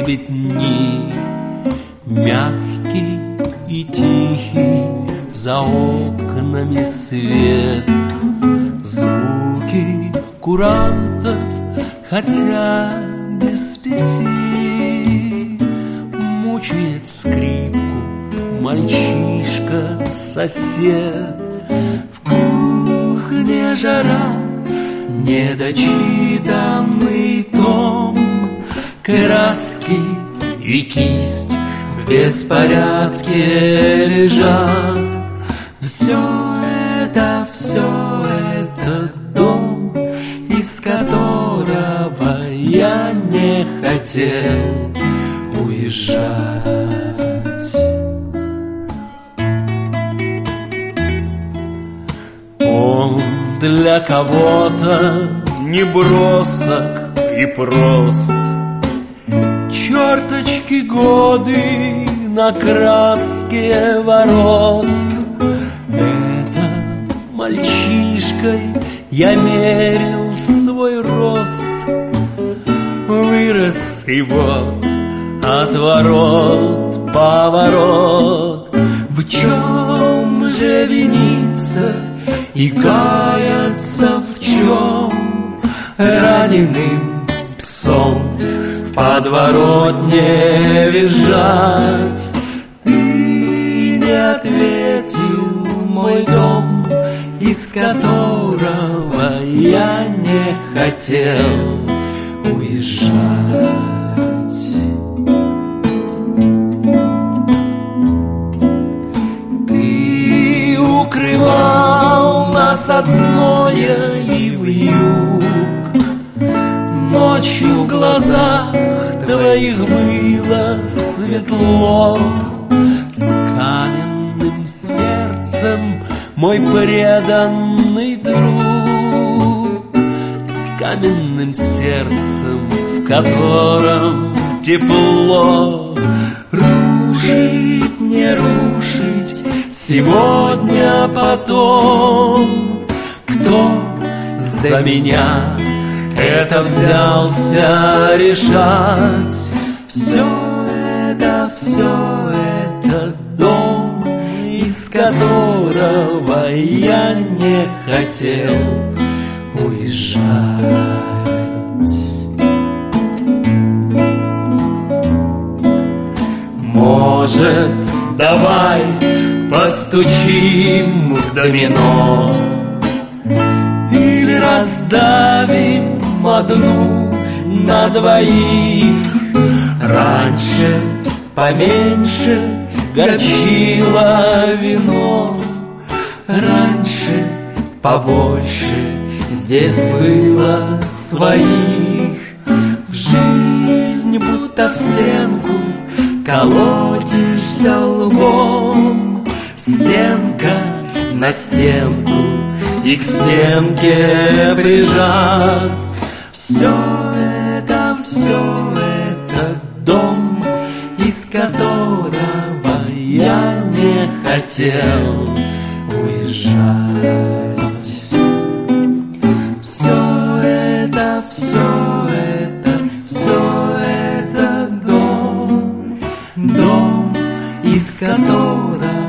быть дни мягкий и тихий, за окнами свет, звуки курантов, хотя без пяти, мучает скрипку мальчишка-сосед. В кухне жара, недочитанный том, краски и кисть в беспорядке лежат. Все это дом, из которого я не хотел уезжать. Он для кого-то небросок и прост, черточки годы на краске ворот. Это мальчишкой я мерил свой рост, вырос и вот отворот, поворот. В чем же виниться и каяться в чем? Раненым псом в подворотне визжать. Ты не ответил, мой дом, из которого я не хотел уезжать. Ты укрывал нас от зноя и вьюг, ночью в глазах твоих было светло. С каменным сердцем, мой преданный друг, с каменным сердцем, в котором тепло. Рушить, не рушить, сегодня, потом. Кто за меня это взялся решать? Все это дом, из которого я не хотел уезжать. Может, давай постучим в домино или раздавим одну на двоих. Раньше поменьше горчило вино, раньше побольше здесь было своих. В жизнь будто в стенку колотишься лбом, стенка на стенку и к стенке прижат. Все это дом, из которого я не хотел уезжать. Все это дом, из которого